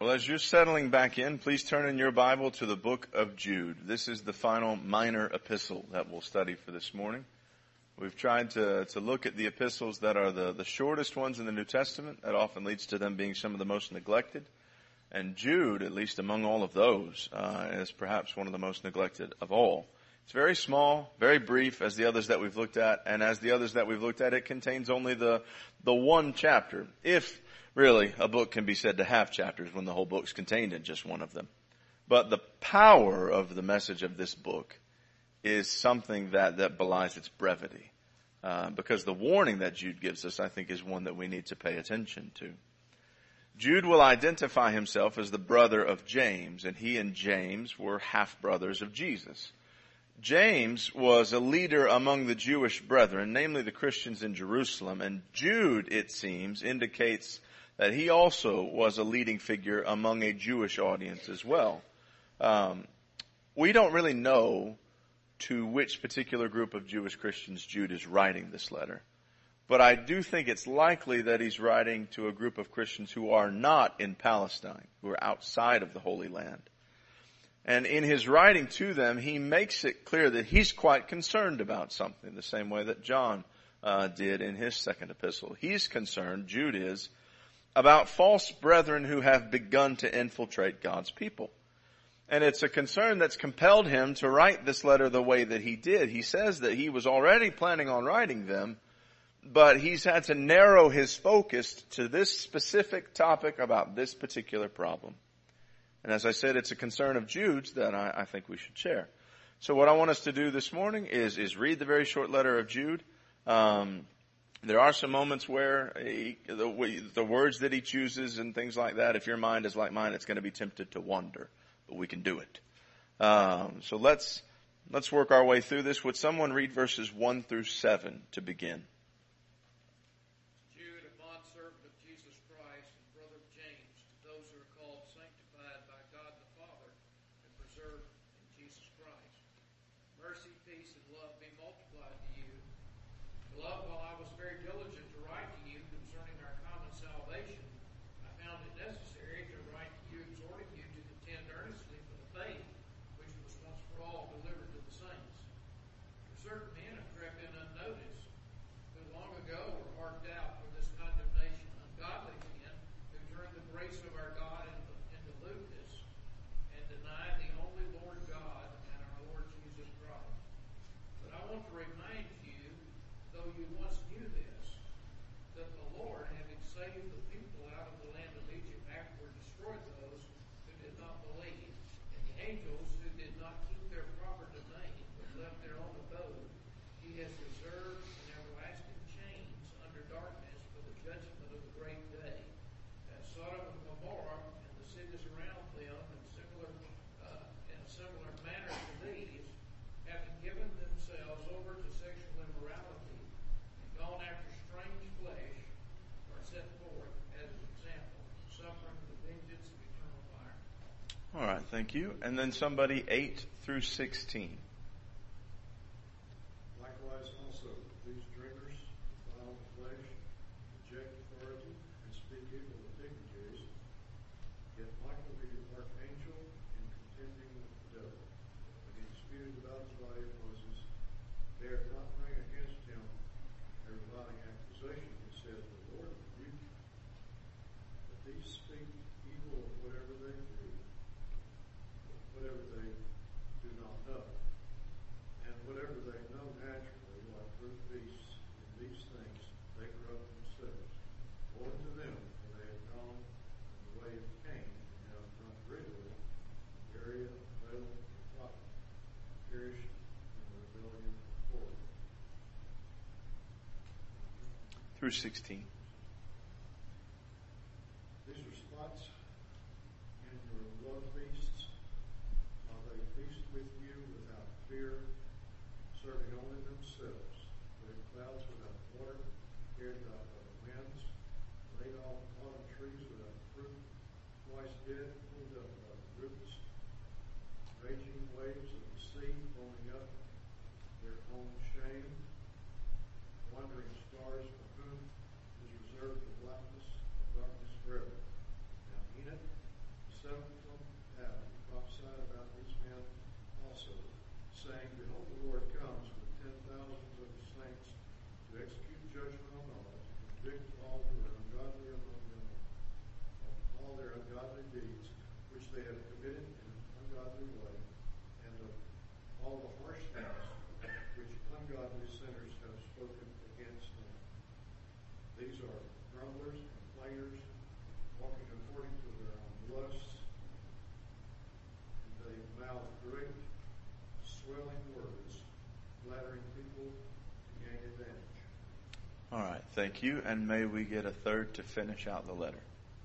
Well, as you're settling back in, please turn in your Bible to the book of Jude. This is the final minor epistle that we'll study for this morning. We've tried to look at the epistles that are the shortest ones in the New Testament. That often leads to them being some of the most neglected. And Jude, at least among all of those, is perhaps one of the most neglected of all. It's very small, very brief as the others that we've looked at. And as the others that we've looked at, it contains only the one chapter. If really a book can be said to have chapters when the whole book's contained in just one of them. But the power of the message of this book is something that belies its brevity. Because the warning that Jude gives us, I think, is one that we need to pay attention to. Jude will identify himself as the brother of James, and he and James were half-brothers of Jesus. James was a leader among the Jewish brethren, namely the Christians in Jerusalem, and Jude, it seems, indicates that he also was a leading figure among a Jewish audience as well. We don't really know to which particular group of Jewish Christians Jude is writing this letter. But I do think it's likely that he's writing to a group of Christians who are not in Palestine, who are outside of the Holy Land. And in his writing to them, he makes it clear that he's quite concerned about something, the same way that John did in his second epistle. He's concerned, Jude is, about false brethren who have begun to infiltrate God's people. And it's a concern that's compelled him to write this letter the way that he did. He says that he was already planning on writing them, but he's had to narrow his focus to this specific topic about this particular problem. And as I said, it's a concern of Jude's that I think we should share. So what I want us to do this morning is read the very short letter of Jude. There are some moments where the words that he chooses and things like that, if your mind is like mine, it's going to be tempted to wander. But we can do it. So let's work our way through this. Would someone read verses 1 through 7 to begin? Jude, a bondservant of Jesus Christ and brother of James, to those who are called, sanctified by God the Father, and preserved in Jesus Christ. Mercy, peace, and love be multiplied to you. Beloved, while I was very diligent to write to you concerning our common salvation, I found it necessary to write to you, exhorting you to contend earnestly for the faith which was once for all delivered to the saints. For certain men have crept in unnoticed, who long ago were marked out for this condemnation, ungodly men who turn the grace of our God into lewdness and deny the only Lord God and our Lord Jesus Christ. But I want to remind you, though you once knew this, that the Lord, having saved the people out of the land of Egypt, afterward destroyed those who did not believe, and the angels who did not keep their proper domain, but left their own abode, he has reserved in everlasting chains under darkness for the judgment of the great day. As Sodom and Gomorrah and the cities around them, in a similar manner to these, having given themselves over to sexual immorality and gone after strange flesh, are set forth as an example, suffering the vengeance of eternal fire. All right, thank you. And then somebody 8 through 16. Likewise also, these drinkers defile the flesh, reject authority, and speak evil of dignitaries. Yet Michael, the archangel, in contending with the devil, when he disputed about his body of Moses, dared not bring against him a reviling accusation, and said, The Lord rebuke you. But these speak evil of whatever they do not know. And whatever they know naturally, like brute beasts, in these things they corrupt themselves. Woe to them, for they have gone in the way of Cain, and have not greatly Uriah, Balaam, the prophet, perished in the rebellion of Korah. Through 16. These are spots in your love feasts, while they feast with you without fear, serving only themselves. They have clouds without water, carried about by the winds, laid off autumn trees without fruit, twice dead, pulled up by the roots, raging waves of the sea foaming up their own shame, wandering stars for whom is reserved the blackness of darkness forever. Now Enoch, seventh from Adam, prophesied about these men also, saying, Behold, the Lord comes with 10,000s of his saints to execute judgment on all, to convict all who are ungodly among them of all their ungodly deeds, which they have committed in an ungodly way, and of all the harsh things which ungodly sinners have spoken against him. These are grumblers, complainers, walking according to their own lusts, and they mouth great, swelling words, flattering people to gain advantage. All right, thank you, and may we get a third to finish out the letter.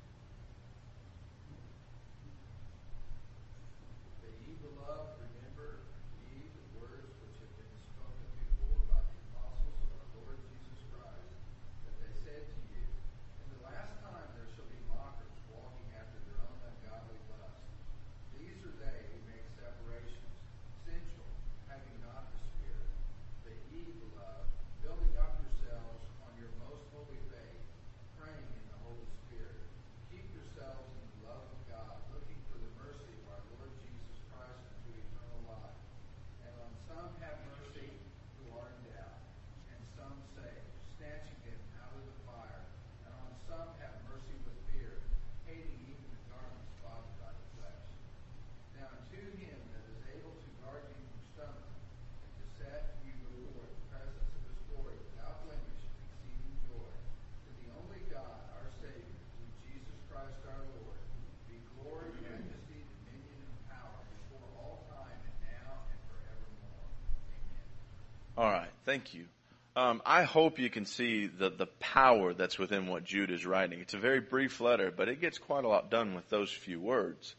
All right, thank you. I hope you can see the power that's within what Jude is writing. It's a very brief letter, but it gets quite a lot done with those few words.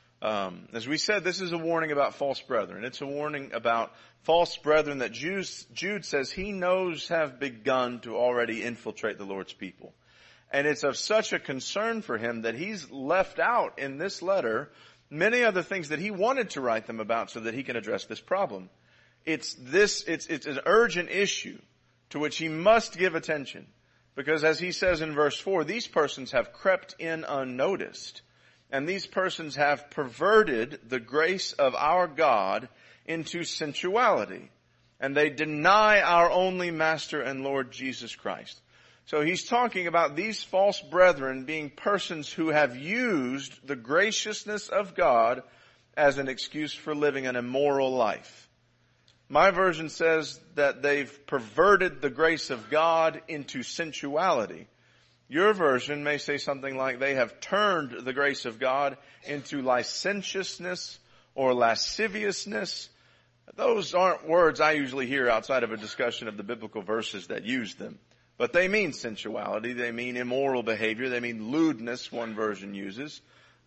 As we said, this is a warning about false brethren. It's a warning about false brethren that Jude says he knows have begun to already infiltrate the Lord's people. And it's of such a concern for him that he's left out in this letter many other things that he wanted to write them about so that he can address this problem. It's an urgent issue to which he must give attention. Because as he says in verse 4, these persons have crept in unnoticed. And these persons have perverted the grace of our God into sensuality. And they deny our only Master and Lord Jesus Christ. So he's talking about these false brethren being persons who have used the graciousness of God as an excuse for living an immoral life. My version says that they've perverted the grace of God into sensuality. Your version may say something like they have turned the grace of God into licentiousness or lasciviousness. Those aren't words I usually hear outside of a discussion of the biblical verses that use them. But they mean sensuality, they mean immoral behavior, they mean lewdness, one version uses.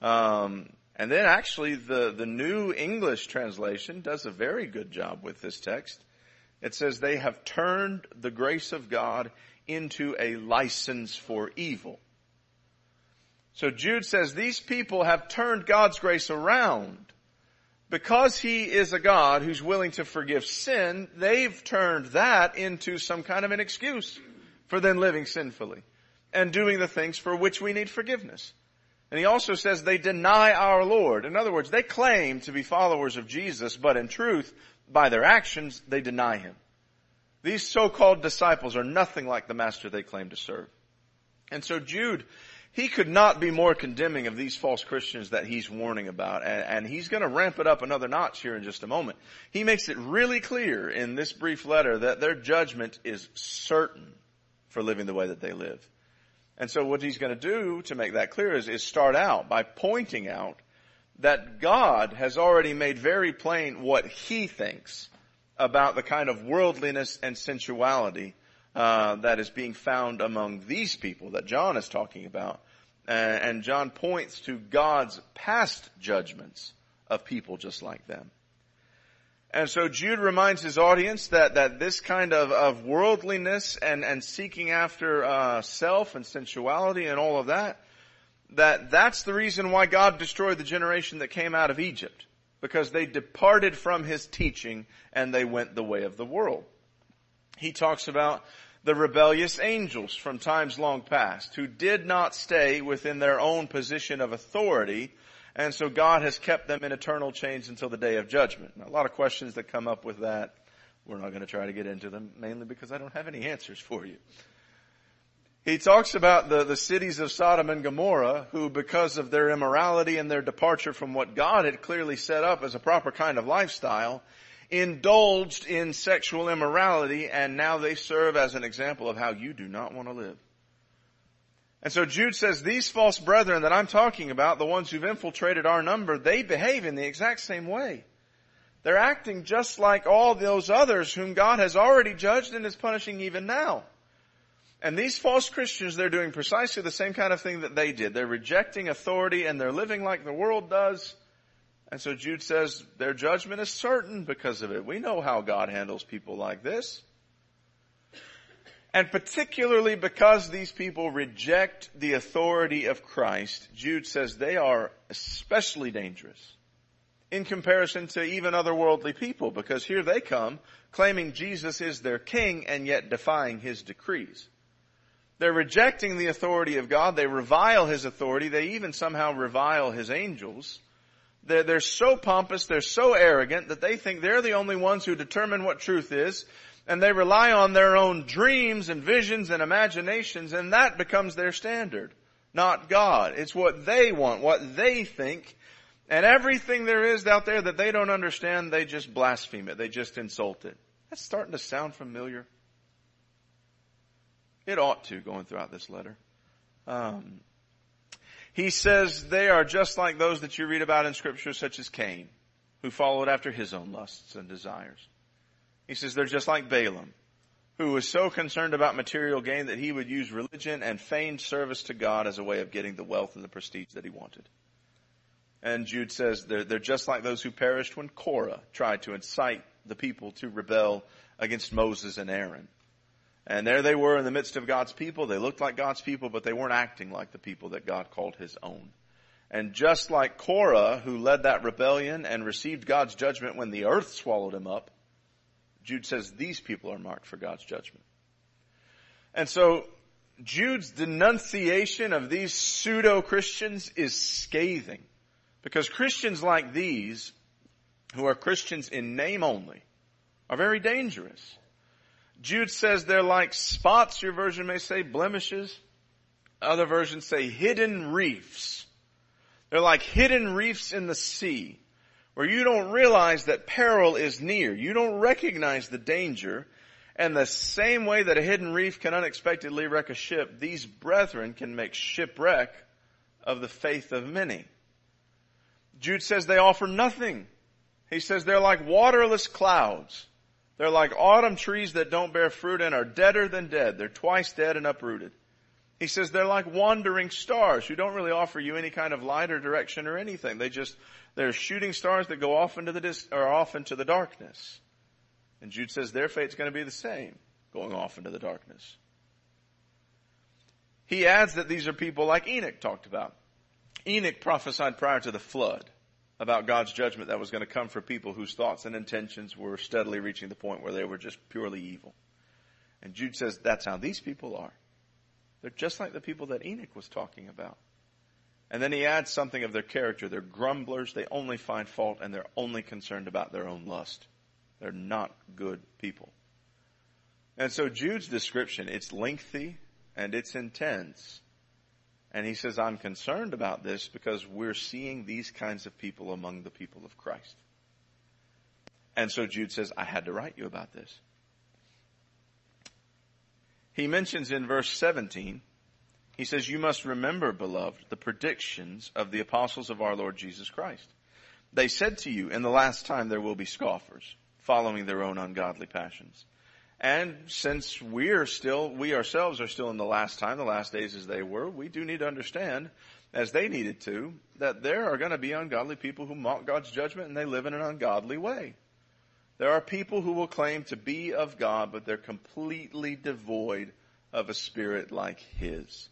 And then actually the New English translation does a very good job with this text. It says they have turned the grace of God into a license for evil. So Jude says these people have turned God's grace around. Because he is a God who's willing to forgive sin, they've turned that into some kind of an excuse for them living sinfully and doing the things for which we need forgiveness. And he also says they deny our Lord. In other words, they claim to be followers of Jesus, but in truth, by their actions, they deny him. These so-called disciples are nothing like the master they claim to serve. And so Jude, he could not be more condemning of these false Christians that he's warning about. And he's going to ramp it up another notch here in just a moment. He makes it really clear in this brief letter that their judgment is certain for living the way that they live. And so what he's going to do to make that clear is start out by pointing out that God has already made very plain what he thinks about the kind of worldliness and sensuality that is being found among these people that John is talking about. And John points to God's past judgments of people just like them. And so Jude reminds his audience that this kind of worldliness and seeking after self and sensuality and all of that's the reason why God destroyed the generation that came out of Egypt. Because they departed from his teaching and they went the way of the world. He talks about the rebellious angels from times long past who did not stay within their own position of authority And so God has kept them in eternal chains until the day of judgment. Now, a lot of questions that come up with that. We're not going to try to get into them, mainly because I don't have any answers for you. He talks about the cities of Sodom and Gomorrah, who, because of their immorality and their departure from what God had clearly set up as a proper kind of lifestyle, indulged in sexual immorality, and now they serve as an example of how you do not want to live. And so Jude says these false brethren that I'm talking about, the ones who've infiltrated our number, they behave in the exact same way. They're acting just like all those others whom God has already judged and is punishing even now. And these false Christians, they're doing precisely the same kind of thing that they did. They're rejecting authority and they're living like the world does. And so Jude says their judgment is certain because of it. We know how God handles people like this. And particularly because these people reject the authority of Christ, Jude says they are especially dangerous in comparison to even other worldly people, because here they come claiming Jesus is their king and yet defying his decrees. They're rejecting the authority of God. They revile his authority. They even somehow revile his angels. They're so pompous, they're so arrogant that they think they're the only ones who determine what truth is, and they rely on their own dreams and visions and imaginations, and that becomes their standard, not God. It's what they want, what they think, and everything there is out there that they don't understand, they just blaspheme it. They just insult it. That's starting to sound familiar. It ought to, going throughout this letter. He says they are just like those that you read about in Scripture, such as Cain, who followed after his own lusts and desires. He says they're just like Balaam, who was so concerned about material gain that he would use religion and feigned service to God as a way of getting the wealth and the prestige that he wanted. And Jude says they're just like those who perished when Korah tried to incite the people to rebel against Moses and Aaron. And there they were in the midst of God's people. They looked like God's people, but they weren't acting like the people that God called his own. And just like Korah, who led that rebellion and received God's judgment when the earth swallowed him up, Jude says these people are marked for God's judgment. And so Jude's denunciation of these pseudo-Christians is scathing, because Christians like these, who are Christians in name only, are very dangerous. Jude says they're like spots, your version may say blemishes. Other versions say hidden reefs. They're like hidden reefs in the sea, where you don't realize that peril is near. You don't recognize the danger. And the same way that a hidden reef can unexpectedly wreck a ship, these brethren can make shipwreck of the faith of many. Jude says they offer nothing. He says they're like waterless clouds. They're like autumn trees that don't bear fruit and are deader than dead. They're twice dead and uprooted. He says they're like wandering stars who don't really offer you any kind of light or direction or anything. They're shooting stars that go off into the darkness. And Jude says their fate's going to be the same, going off into the darkness. He adds that these are people like Enoch talked about. Enoch prophesied prior to the flood about God's judgment that was going to come for people whose thoughts and intentions were steadily reaching the point where they were just purely evil. And Jude says that's how these people are. They're just like the people that Enoch was talking about. And then he adds something of their character. They're grumblers. They only find fault, and they're only concerned about their own lust. They're not good people. And so Jude's description, it's lengthy and it's intense. And he says, I'm concerned about this because we're seeing these kinds of people among the people of Christ. And so Jude says, I had to write you about this. He mentions in verse 17, he says, you must remember, beloved, the predictions of the apostles of our Lord Jesus Christ. They said to you, in the last time there will be scoffers, following their own ungodly passions. And since we ourselves are still in the last time, the last days as they were, we do need to understand, as they needed to, that there are going to be ungodly people who mock God's judgment and they live in an ungodly way. There are people who will claim to be of God, but they're completely devoid of a spirit like His.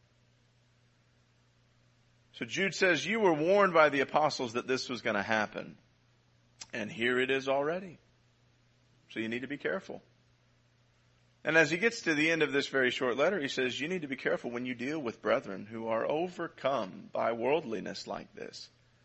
So Jude says, you were warned by the apostles that this was going to happen. And here it is already. So you need to be careful. And as he gets to the end of this very short letter, he says, you need to be careful when you deal with brethren who are overcome by worldliness like this.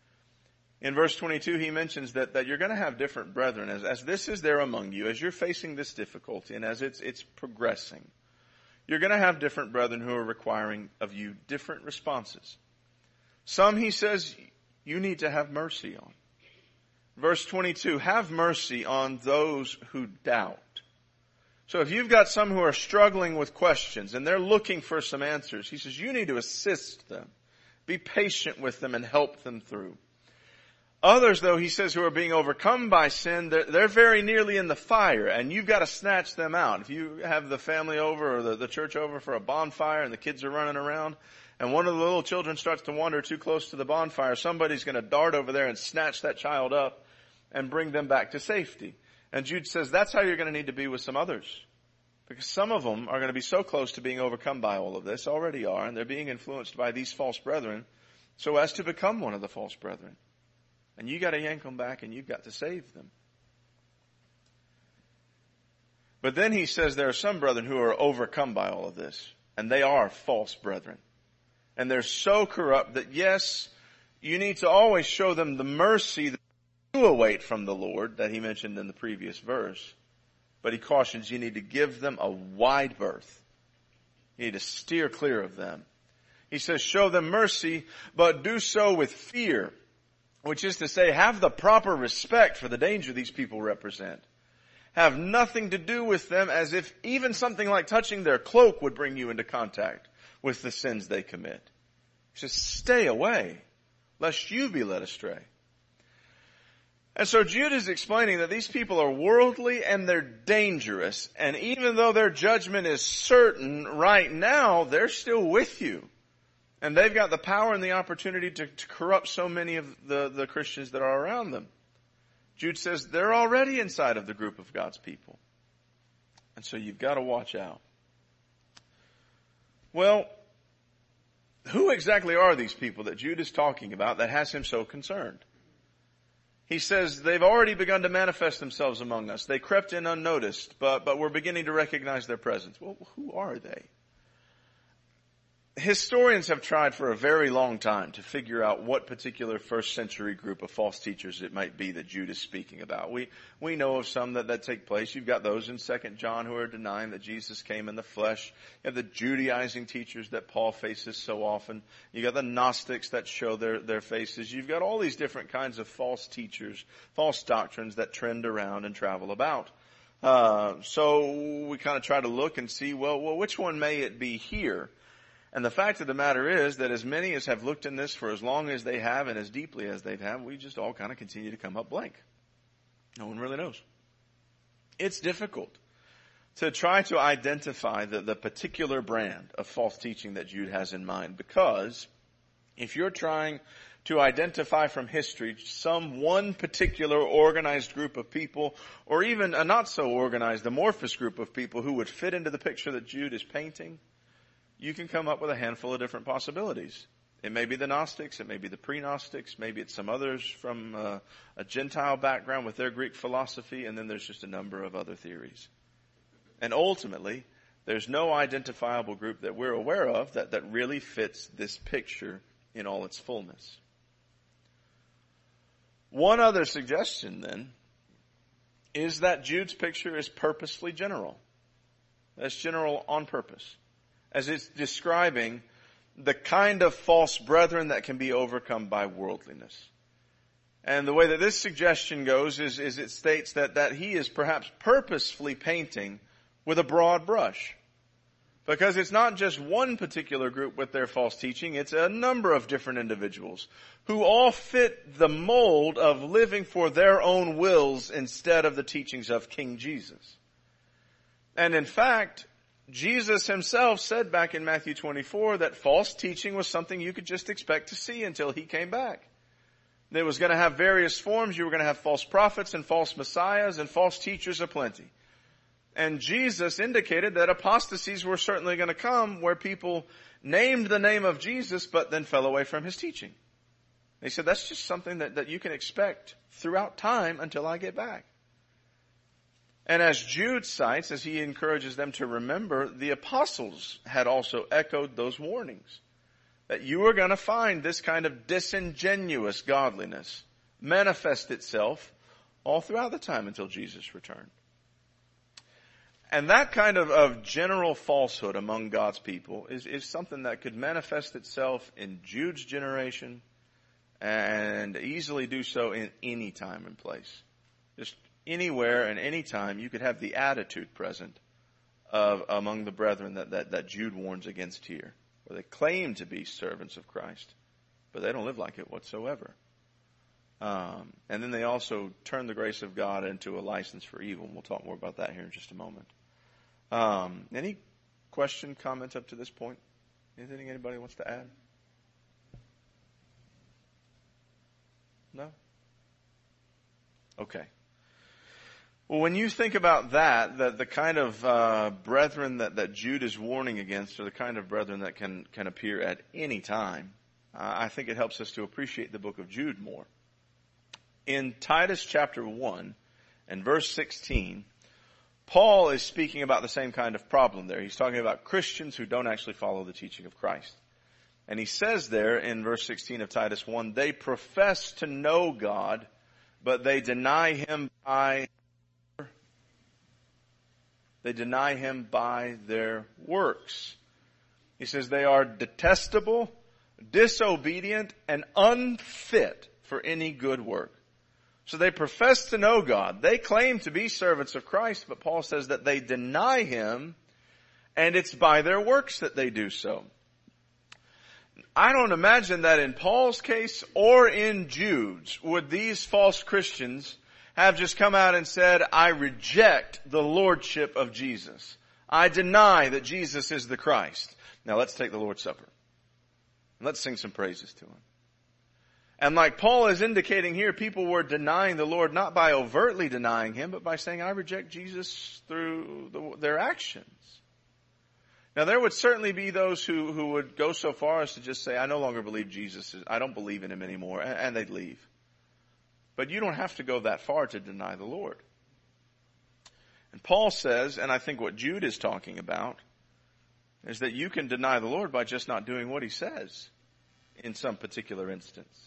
In verse 22, he mentions that you're going to have different brethren as this is there among you, as you're facing this difficulty and as it's progressing. You're going to have different brethren who are requiring of you different responses. Some, he says, you need to have mercy on. Verse 22, have mercy on those who doubt. So if you've got some who are struggling with questions and they're looking for some answers, he says you need to assist them. Be patient with them and help them through. Others, though, he says, who are being overcome by sin, they're very nearly in the fire, and you've got to snatch them out. If you have the family over or the church over for a bonfire and the kids are running around, and one of the little children starts to wander too close to the bonfire, somebody's going to dart over there and snatch that child up and bring them back to safety. And Jude says that's how you're going to need to be with some others. Because some of them are going to be so close to being overcome by all of this, already are, and they're being influenced by these false brethren so as to become one of the false brethren. And you got to yank them back and you've got to save them. But then he says there are some brethren who are overcome by all of this. And they are false brethren. And they're so corrupt that yes, you need to always show them the mercy that you await from the Lord that he mentioned in the previous verse. But he cautions you need to give them a wide berth. You need to steer clear of them. He says show them mercy, but do so with fear. Which is to say, have the proper respect for the danger these people represent. Have nothing to do with them as if even something like touching their cloak would bring you into contact with the sins they commit. He says, stay away, lest you be led astray. And so Jude is explaining that these people are worldly and they're dangerous. And even though their judgment is certain right now, they're still with you. And they've got the power and the opportunity to corrupt so many of the Christians that are around them. Jude says they're already inside of the group of God's people. And so you've got to watch out. Well, who exactly are these people that Jude is talking about that has him so concerned? He says they've already begun to manifest themselves among us. They crept in unnoticed, but we're beginning to recognize their presence. Well, who are they? Historians have tried for a very long time to figure out what particular first century group of false teachers it might be that Jude is speaking about. We know of some that take place. You've got those in 2 John who are denying that Jesus came in the flesh. You have the Judaizing teachers that Paul faces so often. You got the Gnostics that show their faces. You've got all these different kinds of false teachers, false doctrines that trend around and travel about. So we kind of try to look and see, well, which one may it be here? And the fact of the matter is that as many as have looked in this for as long as they have and as deeply as they've had, we just all kind of continue to come up blank. No one really knows. It's difficult to try to identify the particular brand of false teaching that Jude has in mind, because if you're trying to identify from history some one particular organized group of people, or even a not so organized amorphous group of people who would fit into the picture that Jude is painting, you can come up with a handful of different possibilities. It may be the Gnostics, it may be the pre-Gnostics, maybe it's some others from a Gentile background with their Greek philosophy, and then there's just a number of other theories. And ultimately, there's no identifiable group that we're aware of that really fits this picture in all its fullness. One other suggestion, then, is that Jude's picture is purposefully general. That's general on purpose, as it's describing the kind of false brethren that can be overcome by worldliness. And the way that this suggestion goes is it states that he is perhaps purposefully painting with a broad brush. Because it's not just one particular group with their false teaching, it's a number of different individuals who all fit the mold of living for their own wills instead of the teachings of King Jesus. And in fact, Jesus himself said back in Matthew 24 that false teaching was something you could just expect to see until he came back. It was going to have various forms. You were going to have false prophets and false messiahs and false teachers aplenty. And Jesus indicated that apostasies were certainly going to come where people named the name of Jesus but then fell away from his teaching. He said that's just something that you can expect throughout time until I get back. And as Jude cites, as he encourages them to remember, the apostles had also echoed those warnings. That you are going to find this kind of disingenuous godliness manifest itself all throughout the time until Jesus returned. And that kind of general falsehood among God's people is something that could manifest itself in Jude's generation and easily do so in any time and place. Just anywhere and any time you could have the attitude present of among the brethren that Jude warns against here, where they claim to be servants of Christ, but they don't live like it whatsoever. And then they also turn the grace of God into a license for evil. And we'll talk more about that here in just a moment. Any question, comment up to this point? Anything anybody wants to add? No? Okay. Well, when you think about that the kind of brethren that Jude is warning against are the kind of brethren that can appear at any time, I think it helps us to appreciate the book of Jude more. In Titus chapter 1 and verse 16, Paul is speaking about the same kind of problem there. He's talking about Christians who don't actually follow the teaching of Christ. And he says there in verse 16 of Titus 1, they profess to know God, but they deny him by their works. He says they are detestable, disobedient, and unfit for any good work. So they profess to know God. They claim to be servants of Christ, but Paul says that they deny him, and it's by their works that they do so. I don't imagine that in Paul's case or in Jude's would these false Christians have just come out and said, I reject the lordship of Jesus. I deny that Jesus is the Christ. Now let's take the Lord's Supper. Let's sing some praises to him. And like Paul is indicating here, people were denying the Lord not by overtly denying him, but by saying, I reject Jesus through their actions. Now there would certainly be those who would go so far as to just say, I no longer believe Jesus, I don't believe in him anymore, and they'd leave. But you don't have to go that far to deny the Lord. And Paul says, and I think what Jude is talking about, is that you can deny the Lord by just not doing what he says in some particular instance.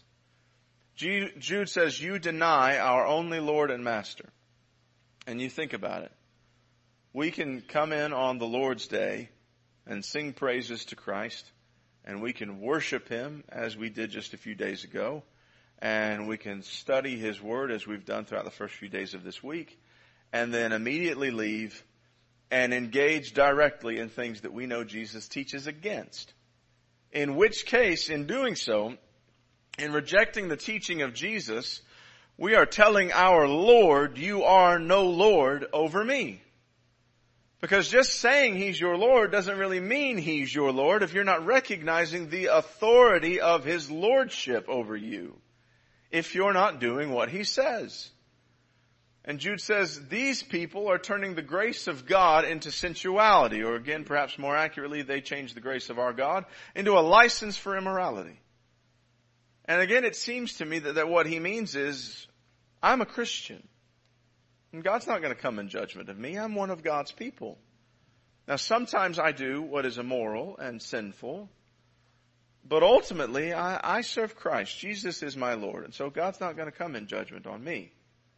Jude says, you deny our only Lord and Master. And you think about it. We can come in on the Lord's Day and sing praises to Christ, and we can worship him as we did just a few days ago, and we can study his word as we've done throughout the first few days of this week, and then immediately leave and engage directly in things that we know Jesus teaches against. In which case, in doing so, in rejecting the teaching of Jesus, we are telling our Lord, you are no Lord over me. Because just saying he's your Lord doesn't really mean he's your Lord if you're not recognizing the authority of his lordship over you, if you're not doing what he says. And Jude says these people are turning the grace of God into sensuality, or again, perhaps more accurately, they change the grace of our God into a license for immorality. And again, it seems to me that what he means is, I'm a Christian. And God's not going to come in judgment of me. I'm one of God's people. Now, sometimes I do what is immoral and sinful, but ultimately I serve Christ. Jesus is my Lord. And so God's not going to come in judgment on me.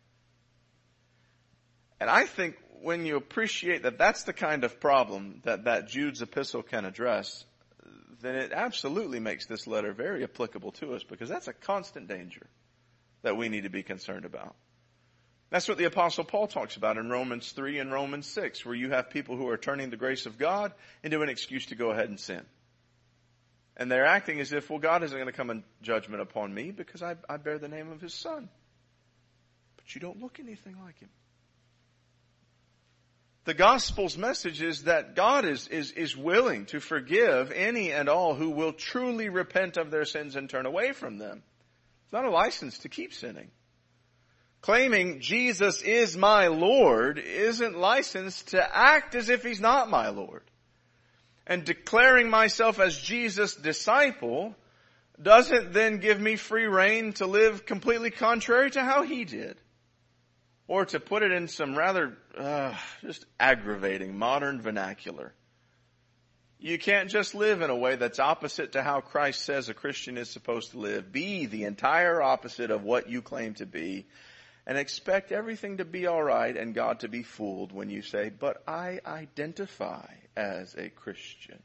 And I think when you appreciate that that's the kind of problem that Jude's epistle can address, then it absolutely makes this letter very applicable to us, because that's a constant danger that we need to be concerned about. That's what the Apostle Paul talks about in Romans 3 and Romans 6, where you have people who are turning the grace of God into an excuse to go ahead and sin. And they're acting as if, well, God isn't going to come in judgment upon me because I bear the name of his Son. But you don't look anything like him. The gospel's message is that God is willing to forgive any and all who will truly repent of their sins and turn away from them. It's not a license to keep sinning. Claiming Jesus is my Lord isn't licensed to act as if he's not my Lord. And declaring myself as Jesus' disciple doesn't then give me free rein to live completely contrary to how he did. Or to put it in some rather just aggravating modern vernacular, You can't just live in a way that's opposite to how Christ says a Christian is supposed to live. Be the entire opposite of what you claim to be and expect everything to be all right and God to be fooled when you say, but I identify as a Christian.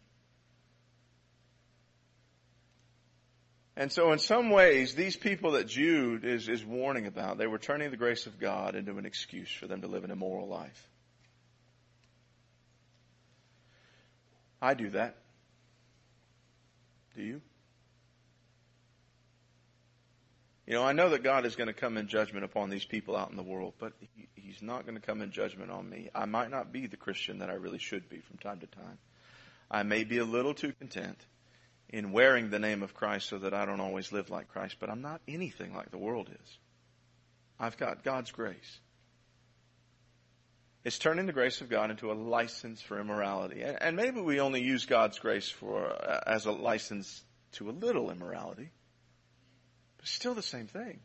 And so in some ways, these people that Jude is warning about, they were turning the grace of God into an excuse for them to live an immoral life. I do that. Do you? You know, I know that God is going to come in judgment upon these people out in the world, but He's not going to come in judgment on me. I might not be the Christian that I really should be from time to time. I may be a little too content in wearing the name of Christ so that I don't always live like Christ, but I'm not anything like the world is. I've got God's grace. It's turning the grace of God into a license for immorality. And maybe we only use God's grace as a license to a little immorality. But still the same thing.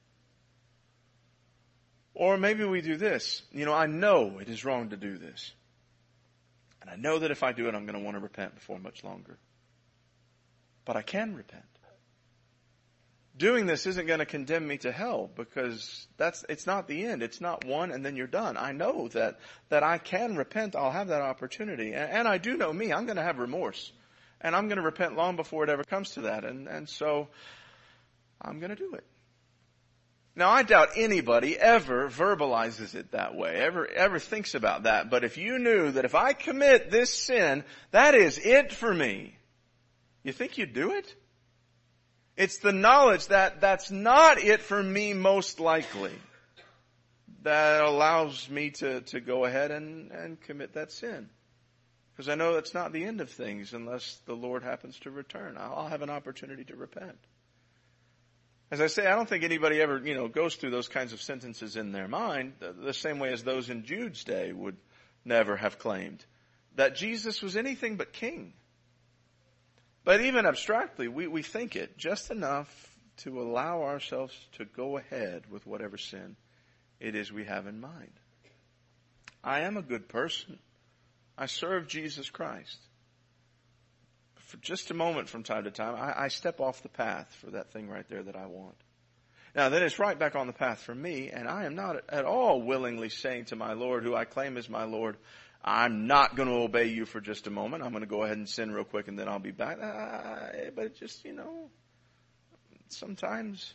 Or maybe we do this. You know, I know it is wrong to do this. And I know that if I do it, I'm going to want to repent before much longer. But I can repent. Doing this isn't going to condemn me to hell because it's not the end. It's not one and then you're done. I know that I can repent. I'll have that opportunity. And I do know me. I'm going to have remorse. And I'm going to repent long before it ever comes to that. And so I'm going to do it. Now I doubt anybody ever verbalizes it that way, ever thinks about that. But if you knew that if I commit this sin, that is it for me, you think you'd do it? It's the knowledge that that's not it for me most likely that allows me to go ahead and commit that sin. Because I know that's not the end of things unless the Lord happens to return. I'll have an opportunity to repent. As I say, I don't think anybody ever, goes through those kinds of sentences in their mind the same way as those in Jude's day would never have claimed that Jesus was anything but king. But even abstractly, we think it just enough to allow ourselves to go ahead with whatever sin it is we have in mind. I am a good person. I serve Jesus Christ. For just a moment from time to time, I step off the path for that thing right there that I want. Now then it's right back on the path for me, and I am not at all willingly saying to my Lord, who I claim is my Lord, I'm not going to obey you for just a moment. I'm going to go ahead and sin real quick and then I'll be back. But just, sometimes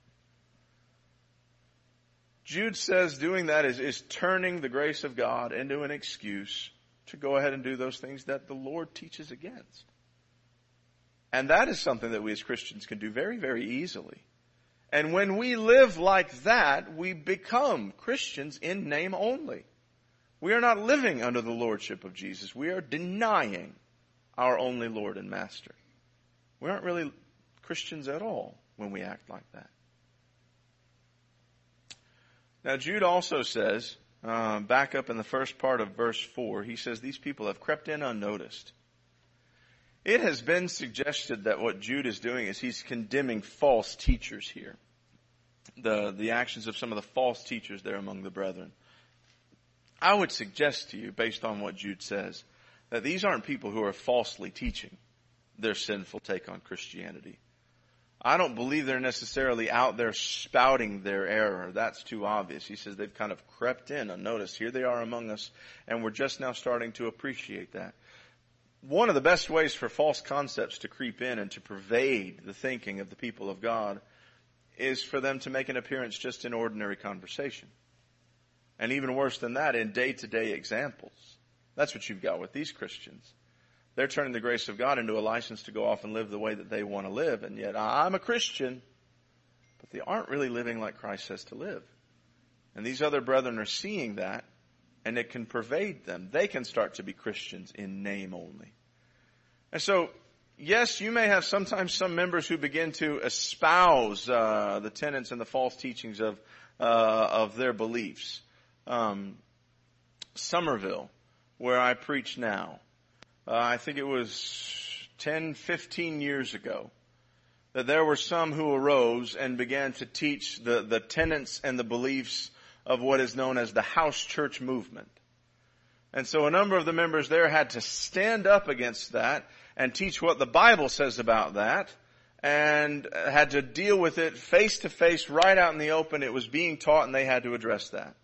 Jude says doing that is turning the grace of God into an excuse to go ahead and do those things that the Lord teaches against. And that is something that we as Christians can do very, very easily. And when we live like that, we become Christians in name only. We are not living under the lordship of Jesus. We are denying our only Lord and Master. We aren't really Christians at all when we act like that. Now Jude also says, back up in the first part of verse 4, he says these people have crept in unnoticed. It has been suggested that what Jude is doing is he's condemning false teachers here. The actions of some of the false teachers there among the brethren. I would suggest to you, based on what Jude says, that these aren't people who are falsely teaching their sinful take on Christianity. I don't believe they're necessarily out there spouting their error. That's too obvious. He says they've kind of crept in unnoticed. Here they are among us, and we're just now starting to appreciate that. One of the best ways for false concepts to creep in and to pervade the thinking of the people of God is for them to make an appearance just in ordinary conversation. And even worse than that, in day-to-day examples. That's what you've got with these Christians. They're turning the grace of God into a license to go off and live the way that they want to live. And yet, I'm a Christian. But they aren't really living like Christ says to live. And these other brethren are seeing that, and it can pervade them. They can start to be Christians in name only. And so, yes, you may have sometimes some members who begin to espouse the tenets and the false teachings of their beliefs. Somerville, where I preach now, I think it was 10, 15 years ago, that there were some who arose and began to teach the tenets and the beliefs of what is known as the house church movement. And so a number of the members there had to stand up against that and teach what the Bible says about that, and had to deal with it face to face right out in the open. It was being taught and they had to address that.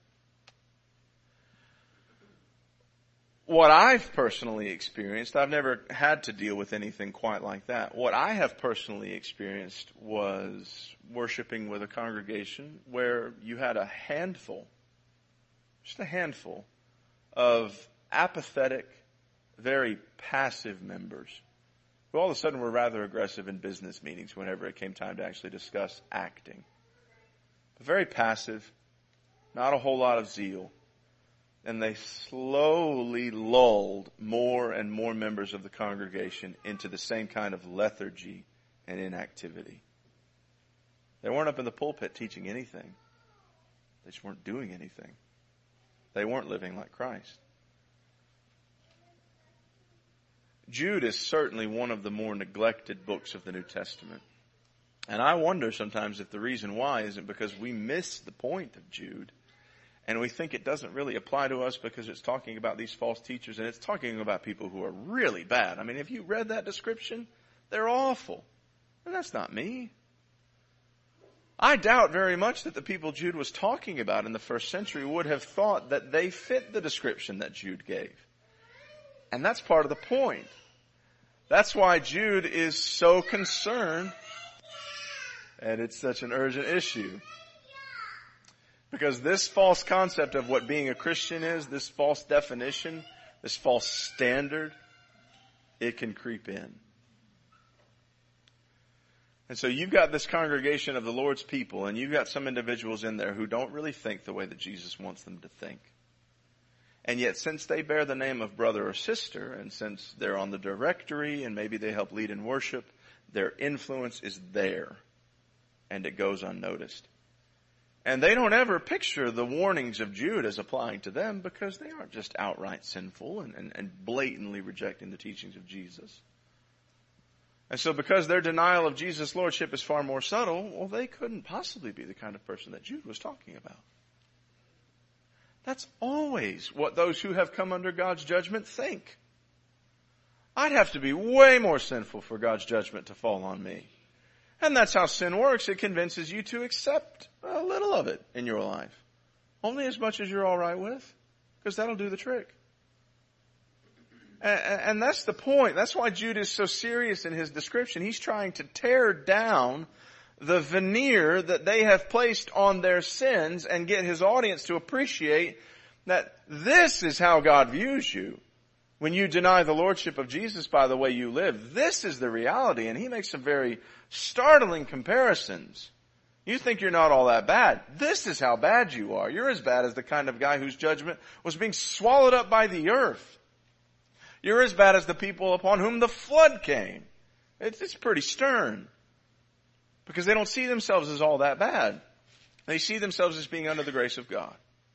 What I've personally experienced, I've never had to deal with anything quite like that. What I have personally experienced was worshiping with a congregation where you had a handful, just a handful, of apathetic, very passive members who all of a sudden were rather aggressive in business meetings whenever it came time to actually discuss acting. But very passive, not a whole lot of zeal. And they slowly lulled more and more members of the congregation into the same kind of lethargy and inactivity. They weren't up in the pulpit teaching anything. They just weren't doing anything. They weren't living like Christ. Jude is certainly one of the more neglected books of the New Testament. And I wonder sometimes if the reason why isn't because we miss the point of Jude. And we think it doesn't really apply to us because it's talking about these false teachers and it's talking about people who are really bad. I mean, if you read that description, they're awful. And that's not me. I doubt very much that the people Jude was talking about in the first century would have thought that they fit the description that Jude gave. And that's part of the point. That's why Jude is so concerned, and it's such an urgent issue. Because this false concept of what being a Christian is, this false definition, this false standard, it can creep in. And so you've got this congregation of the Lord's people, and you've got some individuals in there who don't really think the way that Jesus wants them to think. And yet, since they bear the name of brother or sister, and since they're on the directory, and maybe they help lead in worship, their influence is there, and it goes unnoticed. And they don't ever picture the warnings of Jude as applying to them because they aren't just outright sinful and blatantly rejecting the teachings of Jesus. And so because their denial of Jesus' lordship is far more subtle, well, they couldn't possibly be the kind of person that Jude was talking about. That's always what those who have come under God's judgment think. I'd have to be way more sinful for God's judgment to fall on me. And that's how sin works. It convinces you to accept a little of it in your life. Only as much as you're all right with, because that'll do the trick. And that's the point. That's why Jude is so serious in his description. He's trying to tear down the veneer that they have placed on their sins and get his audience to appreciate that this is how God views you. When you deny the lordship of Jesus by the way you live, this is the reality. And he makes some very startling comparisons. You think you're not all that bad. This is how bad you are. You're as bad as the kind of guy whose judgment was being swallowed up by the earth. You're as bad as the people upon whom the flood came. It's pretty stern. Because they don't see themselves as all that bad. They see themselves as being under the grace of God.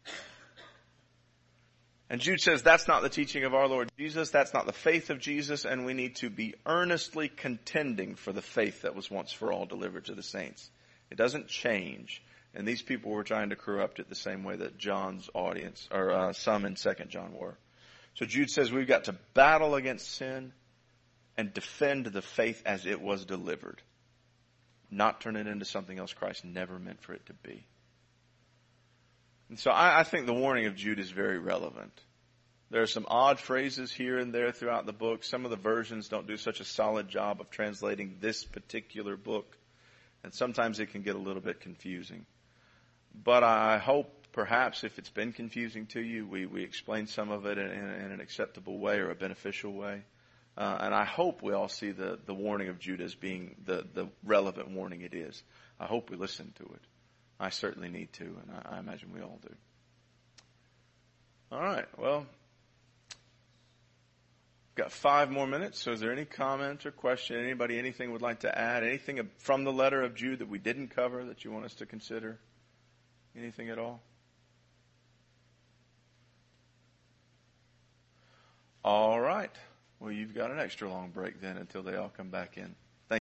And Jude says that's not the teaching of our Lord Jesus. That's not the faith of Jesus. And we need to be earnestly contending for the faith that was once for all delivered to the saints. It doesn't change. And these people were trying to corrupt it the same way that John's audience, or some in 2 John were. So Jude says we've got to battle against sin and defend the faith as it was delivered. Not turn it into something else Christ never meant for it to be. And so I think the warning of Jude is very relevant. There are some odd phrases here and there throughout the book. Some of the versions don't do such a solid job of translating this particular book. And sometimes it can get a little bit confusing. But I hope perhaps if it's been confusing to you, we explain some of it in an acceptable way or a beneficial way. And I hope we all see the warning of Jude as being the relevant warning it is. I hope we listen to it. I certainly need to, and I imagine we all do. All right, well, got 5 more minutes, so is there any comment or question, anybody, anything would like to add, anything from the letter of Jude that we didn't cover that you want us to consider? Anything at all? All right. Well, you've got an extra long break then until they all come back in.